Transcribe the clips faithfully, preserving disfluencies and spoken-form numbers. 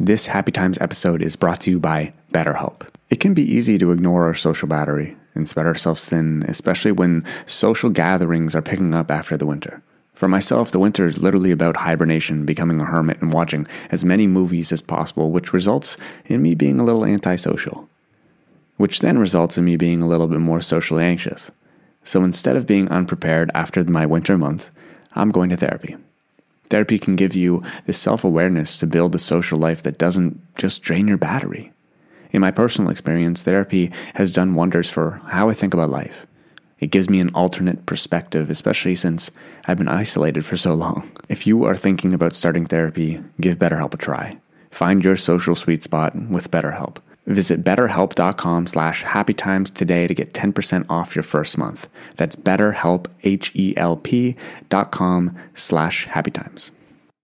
This Happy Times episode is brought to you by BetterHelp. It can be easy to ignore our social battery and spread ourselves thin, especially when social gatherings are picking up after the winter. For myself, the winter is literally about hibernation, becoming a hermit, and watching as many movies as possible, which results in me being a little antisocial, which then results in me being a little bit more socially anxious. So instead of being unprepared after my winter month, I'm going to therapy. Therapy can give you the self-awareness to build a social life that doesn't just drain your battery. In my personal experience, therapy has done wonders for how I think about life. It gives me an alternate perspective, especially since I've been isolated for so long. If you are thinking about starting therapy, give BetterHelp a try. Find your social sweet spot with BetterHelp. Visit betterhelp.com slash happytimes today to get ten percent off your first month. That's betterhelp, H-E-L-P dot com slash happytimes.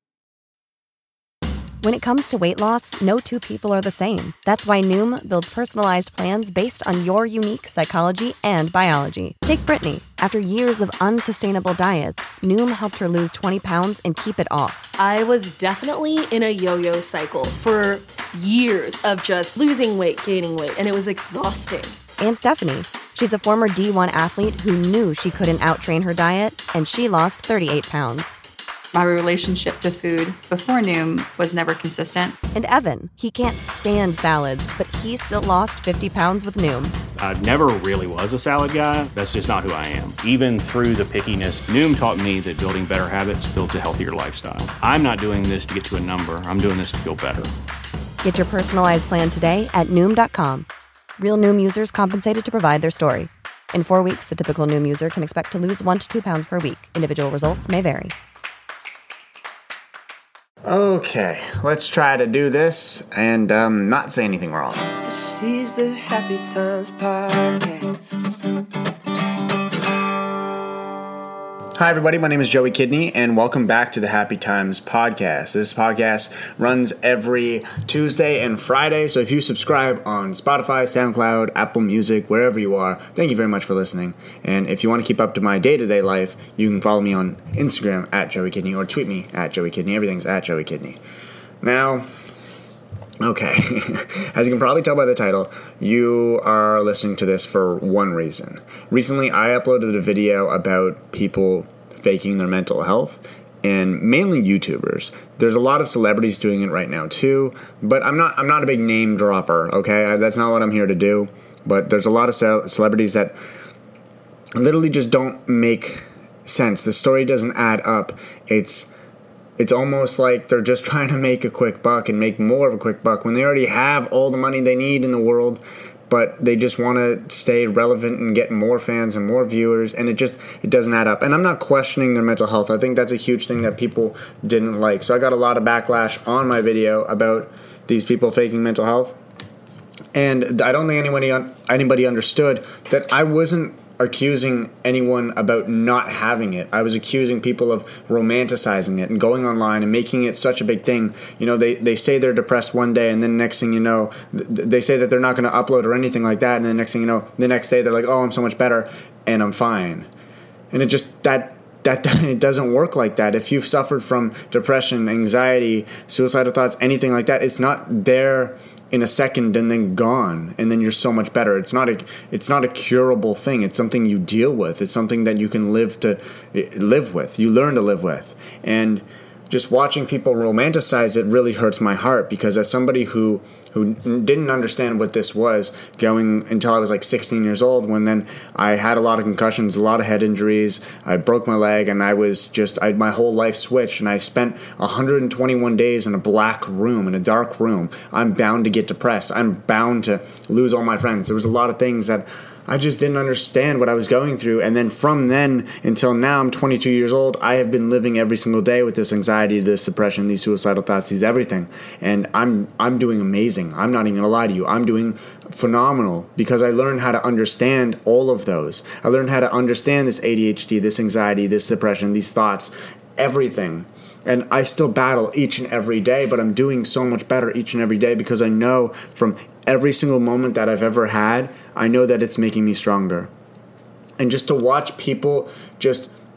When it comes to weight loss, no two people are the same. That's why Noom builds personalized plans based on your unique psychology and biology. Take Brittany. After years of unsustainable diets, Noom helped her lose twenty pounds and keep it off. I was definitely in a yo-yo cycle for years of just losing weight, gaining weight, and it was exhausting. And Stephanie. She's a former D one athlete who knew she couldn't outtrain her diet, and she lost thirty-eight pounds. My relationship to food before Noom was never consistent. And Evan, he can't stand salads, but he still lost fifty pounds with Noom. I never really was a salad guy. That's just not who I am. Even through the pickiness, Noom taught me that building better habits builds a healthier lifestyle. I'm not doing this to get to a number. I'm doing this to feel better. Get your personalized plan today at Noom dot com. Real Noom users compensated to provide their story. In four weeks, the typical Noom user can expect to lose one to two pounds per week. Individual results may vary. Okay, let's try to do this and um, not say anything wrong. This is the Happy Times Podcast. Hi, everybody. My name is Joey Kidney, and welcome back to the Happy Times Podcast. This podcast runs every Tuesday and Friday, so if you subscribe on Spotify, SoundCloud, Apple Music, wherever you are, thank you very much for listening. And if you want to keep up to my day-to-day life, you can follow me on Instagram at Joey Kidney or tweet me at Joey Kidney. Everything's at Joey Kidney. Now, okay, as you can probably tell by the title, you are listening to this for one reason. Recently, I uploaded a video about people faking their mental health, and mainly YouTubers. There's a lot of celebrities doing it right now too, but I'm not I'm not a big name dropper, okay? That's not what I'm here to do, but there's a lot of ce- celebrities that literally just don't make sense. The story doesn't add up. It's It's almost like they're just trying to make a quick buck and make more of a quick buck when they already have all the money they need in the world, but they just want to stay relevant and get more fans and more viewers, and it just it doesn't add up. And I'm not questioning their mental health. I think that's a huge thing that people didn't like. So I got a lot of backlash on my video about these people faking mental health, and I don't think anybody anybody understood that I wasn't accusing anyone about not having it. I was accusing people of romanticizing it and going online and making it such a big thing. You know, they, they say they're depressed one day, and then next thing you know, th- they say that they're not going to upload or anything like that, and then next thing you know, the next day they're like, oh, I'm so much better, and I'm fine. And it just, that that it doesn't work like that. If you've suffered from depression, anxiety, suicidal thoughts, anything like that, it's not there in a second and then gone, and then you're so much better. It's not a it's not a curable thing. It's something you deal with. It's something that you can live to live with. You learn to live with. And just watching people romanticize it really hurts my heart, because as somebody who who didn't understand what this was going until I was like sixteen years old, when then I had a lot of concussions, a lot of head injuries, I broke my leg, and I was just, I, my whole life switched, and I spent one hundred twenty-one days in a black room, in a dark room. I'm bound to get depressed. I'm bound to lose all my friends. There was a lot of things that I just didn't understand what I was going through. And then from then until now, I'm twenty-two years old, I have been living every single day with this anxiety, this depression, these suicidal thoughts, these everything. And I'm I'm doing amazing. I'm not even going to lie to you. I'm doing phenomenal, because I learned how to understand all of those. I learned how to understand this A D H D, this anxiety, this depression, these thoughts, everything. And I still battle each and every day, but I'm doing so much better each and every day, because I know from every single moment that I've ever had, I know that it's making me stronger. And just to watch people just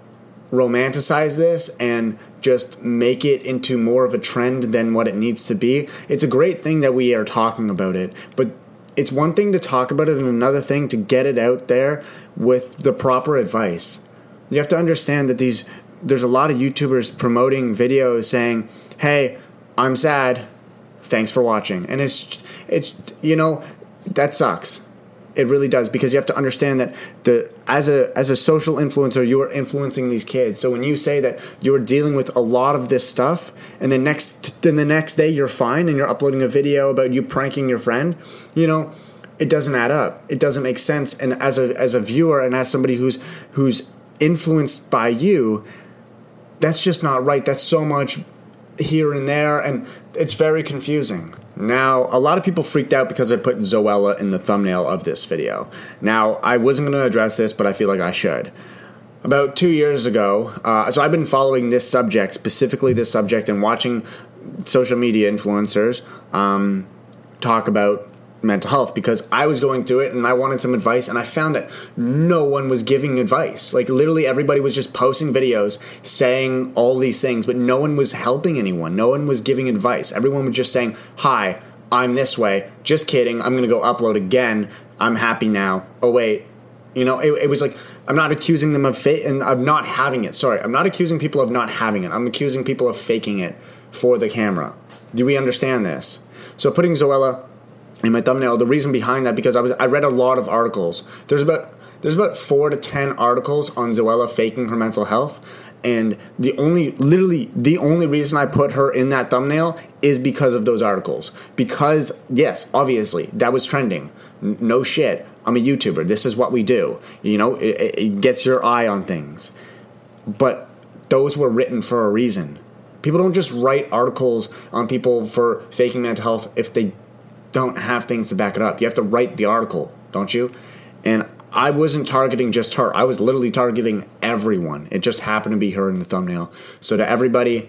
romanticize this and just make it into more of a trend than what it needs to be. It's a great thing that we are talking about it, but it's one thing to talk about it and another thing to get it out there with the proper advice. You have to understand that these there's a lot of YouTubers promoting videos saying, "Hey, I'm sad. Thanks for watching." And it's it's you know, that sucks. It really does, because you have to understand that the as a as a social influencer, you are influencing these kids. So when you say that you're dealing with a lot of this stuff, and then next then the next day you're fine and you're uploading a video about you pranking your friend, you know, it doesn't add up. It doesn't make sense. And as a as a viewer and as somebody who's who's influenced by you, that's just not right. That's so much here and there, and it's very confusing. Now, a lot of people freaked out because I put Zoella in the thumbnail of this video. Now, I wasn't going to address this, but I feel like I should. About two years ago, uh, so I've been following this subject, specifically this subject, and watching social media influencers um, talk about mental health, because I was going through it and I wanted some advice, and I found that no one was giving advice. Like, literally everybody was just posting videos saying all these things, but no one was helping anyone. No one was giving advice. Everyone was just saying, "Hi, I'm this way. Just kidding. I'm going to go upload again. I'm happy now. Oh, wait." You know, it, it was like, I'm not accusing them of fa- and of not having it. Sorry, I'm not accusing people of not having it. I'm accusing people of faking it for the camera. Do we understand this? So putting Zoella in my thumbnail, the reason behind that, because I was I read a lot of articles. There's about there's about four to ten articles on Zoella faking her mental health, and the only literally the only reason I put her in that thumbnail is because of those articles. Because yes, obviously that was trending. N- no shit, I'm a YouTuber. This is what we do. You know, it, it gets your eye on things. But those were written for a reason. People don't just write articles on people for faking mental health if they don't have things to back it up. You have to write the article, don't you? And I wasn't targeting just her. I was literally targeting everyone. It just happened to be her in the thumbnail. So to everybody,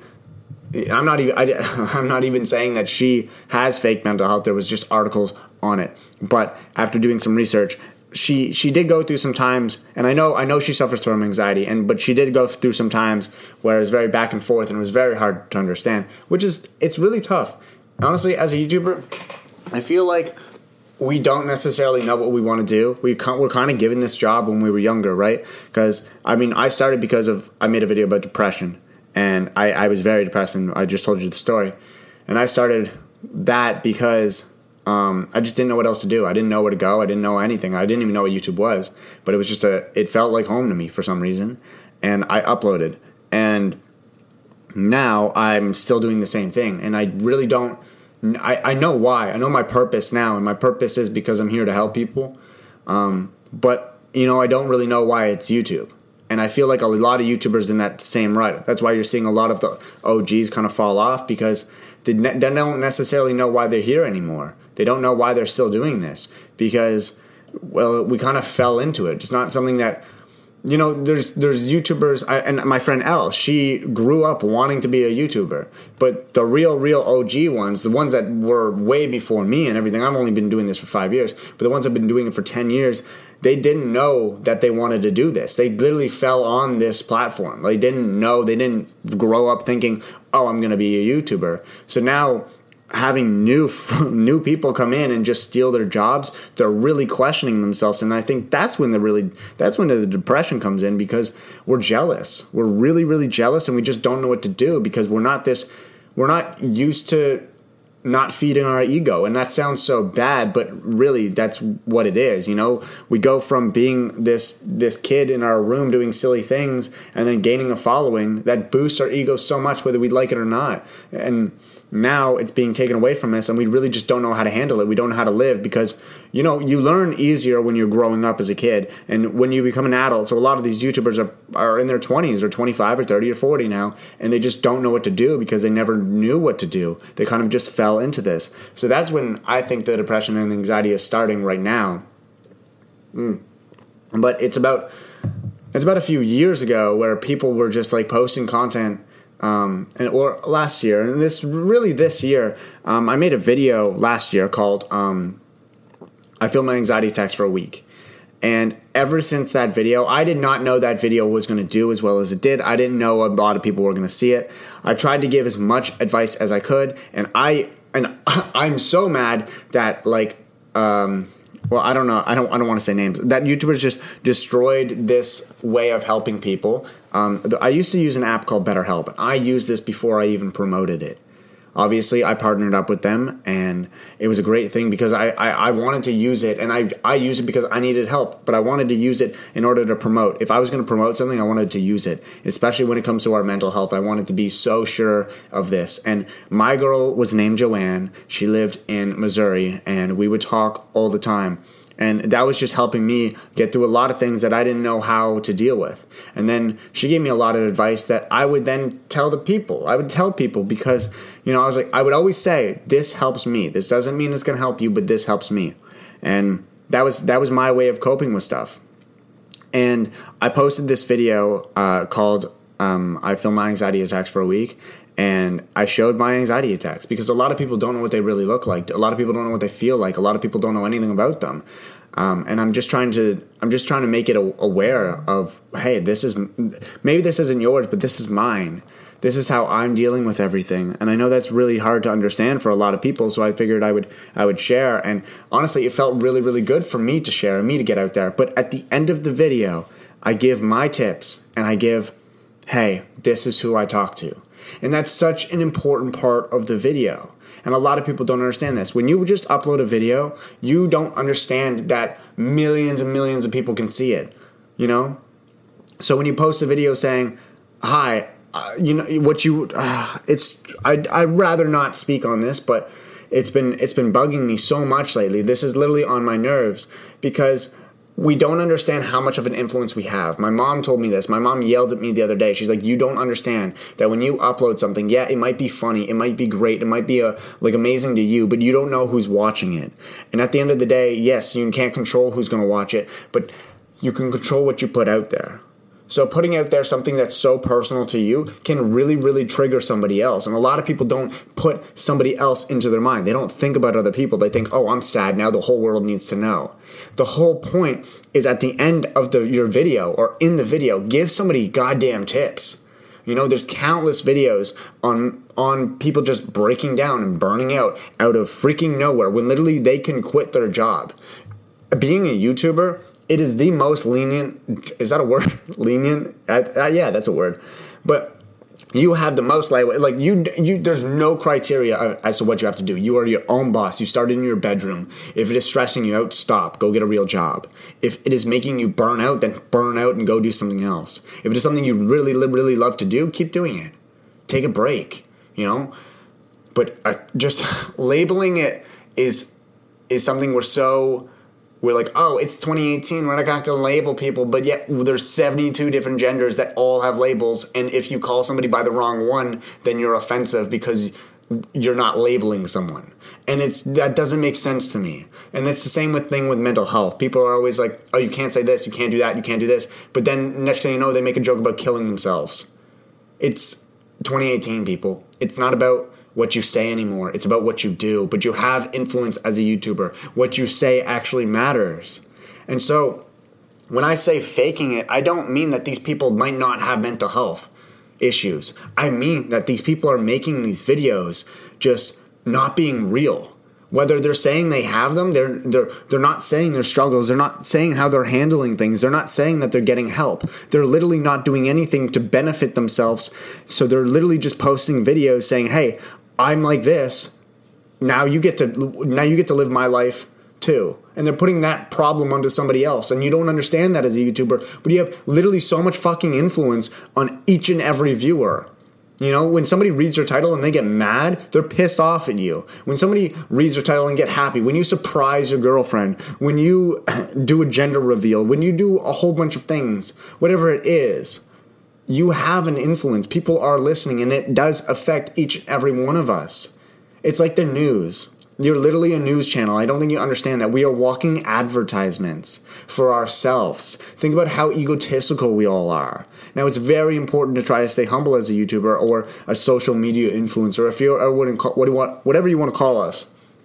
I'm not even I, I'm not even saying that she has fake mental health. There was just articles on it. But after doing some research, she she did go through some times, and I know I know she suffers from anxiety, and but she did go through some times where it was very back and forth, and it was very hard to understand, which is it's really tough. Honestly, as a YouTuber, I feel like we don't necessarily know what we want to do. We we're kind of given this job when we were younger, right? Because, I mean, I started because of, I made a video about depression, and I, I was very depressed, and I just told you the story. And I started that because um, I just didn't know what else to do. I didn't know where to go. I didn't know anything. I didn't even know what YouTube was. But it was just a, it felt like home to me for some reason. And I uploaded. And now I'm still doing the same thing. And I really don't, I, I know why. I know my purpose now, and my purpose is because I'm here to help people. Um, but, you know, I don't really know why it's YouTube. And I feel like a lot of YouTubers in that same rut. That's why you're seeing a lot of the O Gs kind of fall off, because they, ne- they don't necessarily know why they're here anymore. They don't know why they're still doing this, because, well, we kind of fell into it. It's not something that... You know, there's there's YouTubers, I, and my friend Elle, she grew up wanting to be a YouTuber. But the real, real O G ones, the ones that were way before me and everything, I've only been doing this for five years, but the ones that have been doing it for ten years, they didn't know that they wanted to do this. They literally fell on this platform. They didn't know, they didn't grow up thinking, oh, I'm going to be a YouTuber. So now, having new new people come in and just steal their jobs, they're really questioning themselves, and I think that's when the really that's when the depression comes in, because we're jealous. We're really, really jealous, and we just don't know what to do, because we're not this we're not used to not feeding our ego. And that sounds so bad, but really that's what it is. You know, we go from being this this kid in our room doing silly things and then gaining a following that boosts our ego so much, whether we like it or not. And now it's being taken away from us, and we really just don't know how to handle it. We don't know how to live, because, you know, you learn easier when you're growing up as a kid and when you become an adult. So a lot of these YouTubers are, are in their twenties or twenty-five or thirty or forty now, and they just don't know what to do because they never knew what to do. They kind of just fell into this. So that's when I think the depression and anxiety is starting right now. Mm. But it's about it's about a few years ago where people were just like posting content. Um, and or last year, and this really this year, um, I made a video last year called um, "I Feel My Anxiety Attacks for a Week," And ever since that video, I did not know that video was going to do as well as it did. I didn't know a lot of people were going to see it. I tried to give as much advice as I could, and I and I'm so mad that like um well, I don't know. I don't I don't want to say names. That YouTubers just destroyed this way of helping people. Um, I used to use an app called BetterHelp, and I used this before I even promoted it. Obviously, I partnered up with them, and it was a great thing because I, I, I wanted to use it, and I I used it because I needed help, but I wanted to use it in order to promote. If I was going to promote something, I wanted to use it, especially when it comes to our mental health. I wanted to be so sure of this. And my girl was named Joanne. She lived in Missouri, and we would talk all the time. And that was just helping me get through a lot of things that I didn't know how to deal with. And then she gave me a lot of advice that I would then tell the people. I would tell people because, you know, I was like, I would always say, this helps me. This doesn't mean it's going to help you, but this helps me. And that was that was my way of coping with stuff. And I posted this video uh, called um, I Filmed My Anxiety Attacks for a Week. And I showed my anxiety attacks because a lot of people don't know what they really look like. A lot of people don't know what they feel like. A lot of people don't know anything about them. Um, and I'm just trying to, I'm just trying to make it aware of, hey, this is, maybe this isn't yours, but this is mine. This is how I'm dealing with everything. And I know that's really hard to understand for a lot of people. So I figured I would, I would share. And honestly, it felt really, really good for me to share and me to get out there. But at the end of the video, I give my tips and I give, hey, this is who I talk to. And that's such an important part of the video. And a lot of people don't understand this. When you just upload a video, you don't understand that millions and millions of people can see it, you know? So when you post a video saying, hi, uh, you know, what you, uh, it's, I'd, I'd rather not speak on this, but it's been, it's been bugging me so much lately. This is literally on my nerves because we don't understand how much of an influence we have. My mom told me this. My mom yelled at me the other day. She's like, you don't understand that when you upload something, yeah, it might be funny. It might be great. It might be a, like amazing to you, but you don't know who's watching it. And at the end of the day, yes, you can't control who's going to watch it, but you can control what you put out there. So putting out there something that's so personal to you can really, really trigger somebody else. And a lot of people don't put somebody else into their mind. They don't think about other people. They think, oh, I'm sad now. The whole world needs to know. The whole point is at the end of the, your video or in the video, give somebody goddamn tips. You know, there's countless videos on on people just breaking down and burning out out of freaking nowhere when literally they can quit their job. Being a YouTuber, it is the most lenient, is that a word? Lenient? Uh, uh, yeah, that's a word. But you have the most lightweight, like you, you, there's no criteria as to what you have to do. You are your own boss. You start in your bedroom. If it is stressing you out, stop. Go get a real job. If it is making you burn out, then burn out and go do something else. If it is something you really, really love to do, keep doing it. Take a break, you know? But uh, just labeling it is is something we're so... We're like, oh, it's twenty eighteen. We're not going to label people. But yet there's seventy-two different genders that all have labels. And if you call somebody by the wrong one, then you're offensive because you're not labeling someone. And it's that doesn't make sense to me. And it's the same with thing with mental health. People are always like, oh, you can't say this. You can't do that. You can't do this. But then next thing you know, they make a joke about killing themselves. It's twenty eighteen, people. It's not about what you say anymore. It's about what you do. But you have influence as a YouTuber. What you say actually matters. And so when I say faking it, I don't mean that these people might not have mental health issues. I mean that these people are making these videos just not being real. Whether they're saying they have them, they're they're they're not saying their struggles. They're not saying how they're handling things. They're not saying that they're getting help. They're literally not doing anything to benefit themselves. So they're literally just posting videos saying, "Hey, I'm like this. Now you get to now you get to live my life too." And they're putting that problem onto somebody else. And you don't understand that as a YouTuber, but you have literally so much fucking influence on each and every viewer. You know, when somebody reads your title and they get mad, they're pissed off at you. When somebody reads your title and get happy, when you surprise your girlfriend, when you do a gender reveal, when you do a whole bunch of things, whatever it is, you have an influence. People are listening, and it does affect each and every one of us. It's like the news. You're literally a news channel. I don't think you understand that. We are walking advertisements for ourselves. Think about how egotistical we all are. Now, it's very important to try to stay humble as a YouTuber or a social media influencer, if you're, or what, what do you want, whatever you want to call us.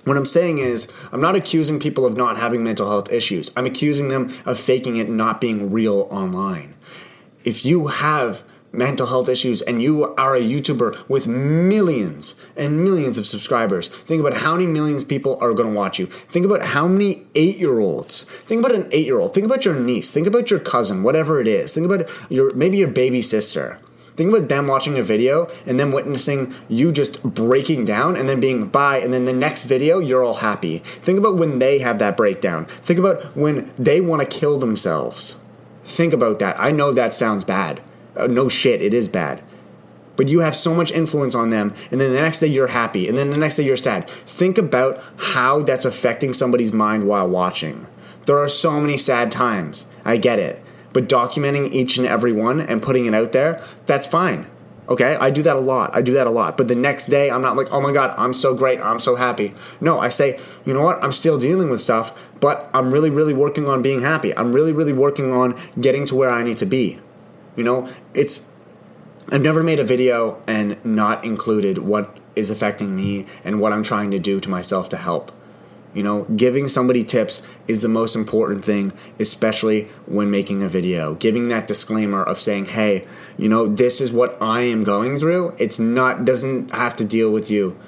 What I'm saying is, I'm not accusing people of not having mental health issues. I'm accusing them of faking it and not being real online. If you have mental health issues and you are a YouTuber with millions and millions of subscribers, think about how many millions of people are going to watch you. Think about how many eight-year-olds. Think about an eight-year-old. Think about your niece. Think about your cousin, whatever it is. Think about your maybe your baby sister. Think about them watching a video and then witnessing you just breaking down and then being bye, and then the next video, you're all happy. Think about when they have that breakdown. Think about when they want to kill themselves. Think about that. I know that sounds bad. Uh, no shit, it is bad. But you have so much influence on them, and then the next day you're happy, and then the next day you're sad. Think about how that's affecting somebody's mind while watching. There are so many sad times. I get it. But documenting each and every one and putting it out there, that's fine. Okay? I do that a lot. I do that a lot. But the next day, I'm not like, oh my God, I'm so great. I'm so happy. No, I say, you know what? I'm still dealing with stuff, but I'm really, really working on being happy. I'm really, really working on getting to where I need to be. You know, it's, I've never made a video and not included what is affecting me and what I'm trying to do to myself to help. You know, giving somebody tips is the most important thing, especially when making a video. Giving that disclaimer of saying, hey, you know, this is what I am going through. It's not, doesn't have to deal with you.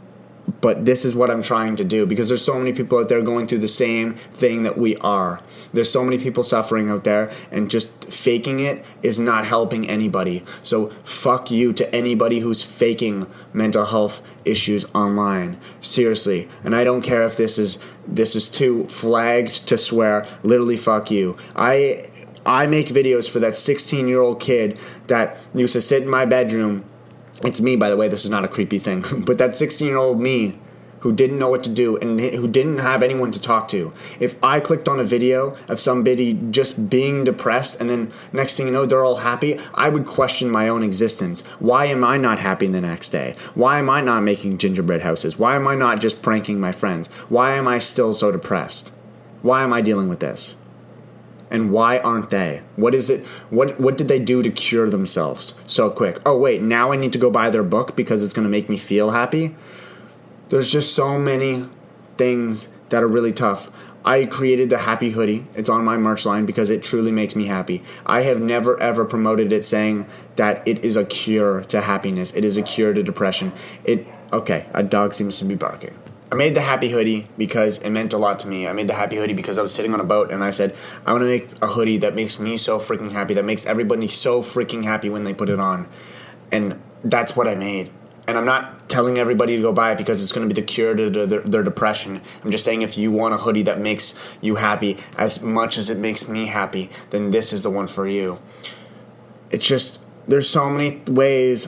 But this is what I'm trying to do, because there's so many people out there going through the same thing that we are. There's so many people suffering out there, and just faking it is not helping anybody. So fuck you to anybody who's faking mental health issues online. Seriously. And I don't care if this is this is too flagged to swear. Literally fuck you. I I make videos for that sixteen-year-old kid that used to sit in my bedroom. It's me, by the way, this is not a creepy thing, but that sixteen-year-old me who didn't know what to do and who didn't have anyone to talk to. If I clicked on a video of somebody just being depressed and then next thing you know, they're all happy, I would question my own existence. Why am I not happy the next day? Why am I not making gingerbread houses? Why am I not just pranking my friends? Why am I still so depressed? Why am I dealing with this? And why aren't they? What is it? What what did they do to cure themselves so quick? Oh, wait, now I need to go buy their book because it's going to make me feel happy? There's just so many things that are really tough. I created the Happy Hoodie. It's on my merch line because it truly makes me happy. I have never, ever promoted it saying that it is a cure to happiness. It is a cure to depression. It Okay, a dog seems to be barking. I made the Happy Hoodie because it meant a lot to me. I made the Happy Hoodie because I was sitting on a boat and I said, I want to make a hoodie that makes me so freaking happy, that makes everybody so freaking happy when they put it on. And that's what I made. And I'm not telling everybody to go buy it because it's going to be the cure to their, their depression. I'm just saying if you want a hoodie that makes you happy as much as it makes me happy, then this is the one for you. It's just, there's so many ways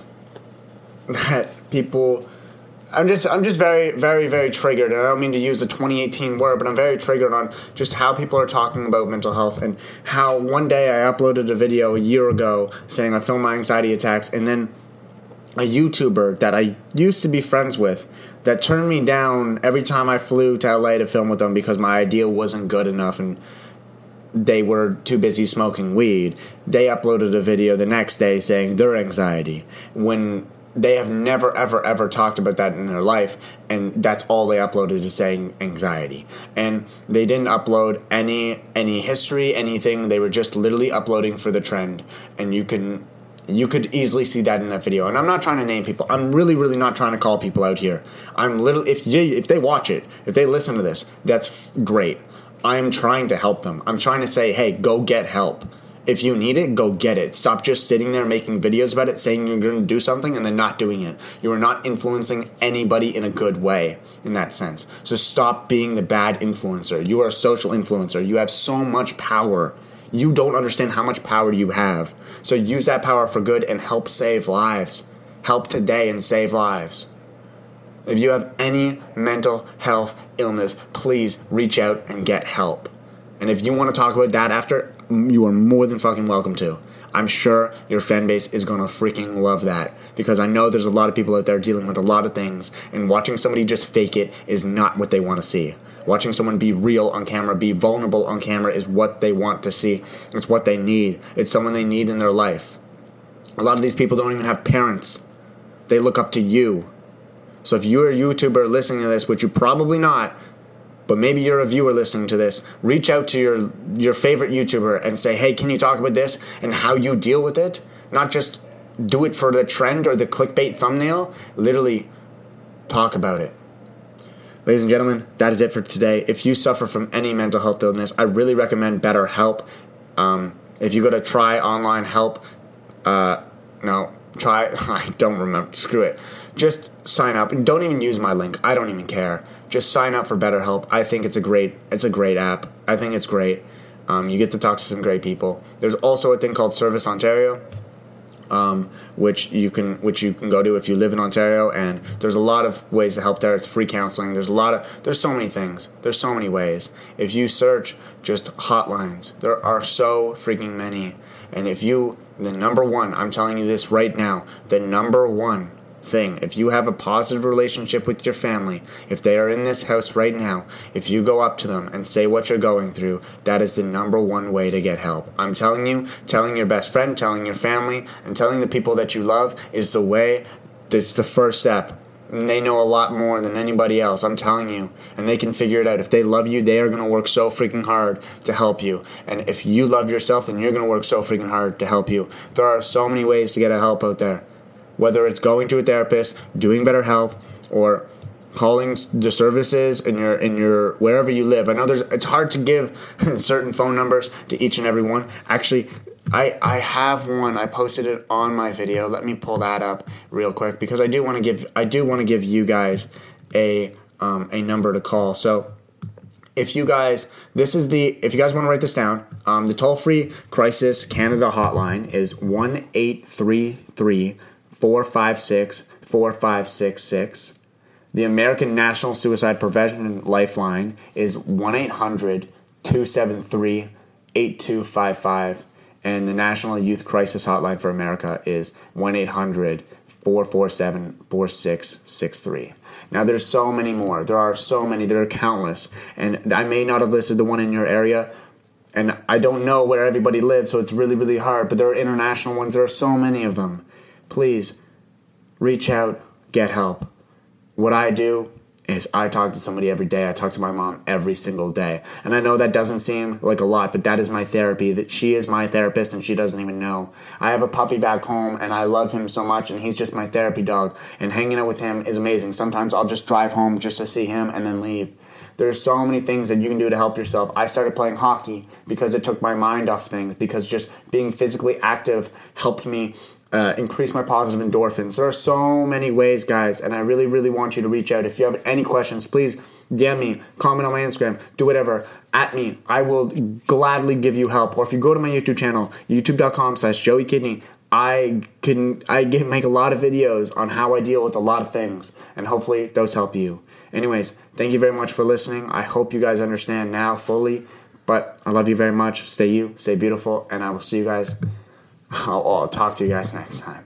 that people... I'm just I'm just very, very, very triggered, and I don't mean to use the twenty eighteen word, but I'm very triggered on just how people are talking about mental health, and how one day I uploaded a video a year ago saying I feel my anxiety attacks, and then a YouTuber that I used to be friends with that turned me down every time I flew to L A to film with them because my idea wasn't good enough and they were too busy smoking weed. They uploaded a video the next day saying their anxiety, when they have never, ever, ever talked about that in their life, and that's all they uploaded is saying anxiety. And they didn't upload any any history, anything. They were just literally uploading for the trend, and you can you could easily see that in that video. And I'm not trying to name people. I'm really, really not trying to call people out here. I'm literally, if you if they watch it, if they listen to this, that's great. I'm trying to help them. I'm trying to say, hey, go get help. If you need it, go get it. Stop just sitting there making videos about it, saying you're going to do something and then not doing it. You are not influencing anybody in a good way in that sense. So stop being the bad influencer. You are a social influencer. You have so much power. You don't understand how much power you have. So use that power for good and help save lives. Help today and save lives. If you have any mental health illness, please reach out and get help. And if you want to talk about that after, you are more than fucking welcome to. I'm sure your fan base is going to freaking love that, because I know there's a lot of people out there dealing with a lot of things, and watching somebody just fake it is not what they want to see. Watching someone be real on camera, be vulnerable on camera is what they want to see. It's what they need. It's someone they need in their life. A lot of these people don't even have parents. They look up to you. So if you're a YouTuber listening to this, which you're probably not, but maybe you're a viewer listening to this, reach out to your your favorite YouTuber and say, hey, can you talk about this and how you deal with it? Not just do it for the trend or the clickbait thumbnail. Literally talk about it. Ladies and gentlemen, that is it for today. If you suffer from any mental health illness, I really recommend BetterHelp. Um, if you go to try online help, uh, no, try, I don't remember, screw it. Just sign up. Don't even use my link. I don't even care. Just sign up for BetterHelp. I think it's a great, it's a great app. I think it's great. Um, you get to talk to some great people. There's also a thing called Service Ontario. Um, which you can which you can go to if you live in Ontario, and there's a lot of ways to help there. It's free counseling. There's a lot of there's so many things. There's so many ways. If you search just hotlines, there are so freaking many. And if you the number one, I'm telling you this right now, the number one thing, if you have a positive relationship with your family, if they are in this house right now, if you go up to them and say what you're going through, that is the number one way to get help. I'm telling you, telling your best friend, telling your family, and telling the people that you love is the way, it's the first step. And they know a lot more than anybody else, I'm telling you, and they can figure it out. If they love you, they are going to work so freaking hard to help you. And if you love yourself, then you're going to work so freaking hard to help you. There are so many ways to get a help out there. Whether it's going to a therapist, doing BetterHelp, or calling the services in your in your wherever you live. I know there's it's hard to give certain phone numbers to each and every one. Actually, I I have one. I posted it on my video. Let me pull that up real quick because I do want to give I do want to give you guys a um, a number to call. So if you guys, this is the, if you guys want to write this down, um, the toll-free Crisis Canada hotline is one eight three three four five six four five six six. The American National Suicide Prevention Lifeline is one eight hundred two seven three eight two five five. And the National Youth Crisis Hotline for America is one eight hundred four four seven four six six three. Now, there's so many more. There are so many. There are countless. And I may not have listed the one in your area, and I don't know where everybody lives, so it's really, really hard. But there are international ones. There are so many of them. Please reach out, get help. What I do is I talk to somebody every day. I talk to my mom every single day. And I know that doesn't seem like a lot, but that is my therapy. That she is my therapist and she doesn't even know. I have a puppy back home and I love him so much and he's just my therapy dog. And hanging out with him is amazing. Sometimes I'll just drive home just to see him and then leave. There's so many things that you can do to help yourself. I started playing hockey because it took my mind off things, because just being physically active helped me uh, increase my positive endorphins. There are so many ways, guys, and I really, really want you to reach out. If you have any questions, please D M me, comment on my Instagram, do whatever, at me. I will gladly give you help. Or if you go to my YouTube channel, youtube.com slash Joey Kidney, I can I get, make a lot of videos on how I deal with a lot of things, and hopefully those help you. Anyways, thank you very much for listening. I hope you guys understand now fully, but I love you very much. Stay you, stay beautiful, and I will see you guys. I'll, I'll talk to you guys next time.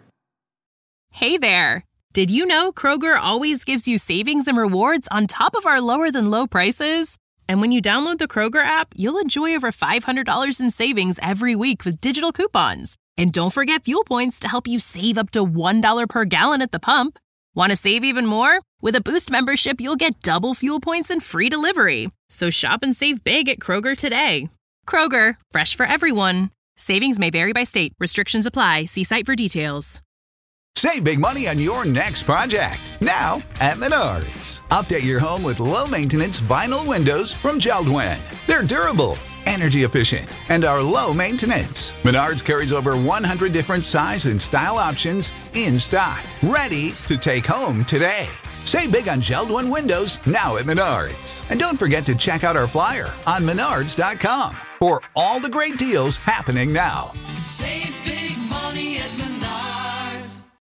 Hey there. Did you know Kroger always gives you savings and rewards on top of our lower than low prices? And when you download the Kroger app, you'll enjoy over five hundred dollars in savings every week with digital coupons. And don't forget fuel points to help you save up to one dollar per gallon at the pump. Want to save even more? With a Boost membership, you'll get double fuel points and free delivery. So shop and save big at Kroger today. Kroger, fresh for everyone. Savings may vary by state. Restrictions apply. See site for details. Save big money on your next project, now at Menards. Update your home with low-maintenance vinyl windows from Jeld-Wen. They're durable, energy efficient, and are low maintenance. Menards carries over one hundred different size and style options in stock, ready to take home today. Save big on Jeld-Wen windows now at Menards. And don't forget to check out our flyer on menards dot com for all the great deals happening now. Save big.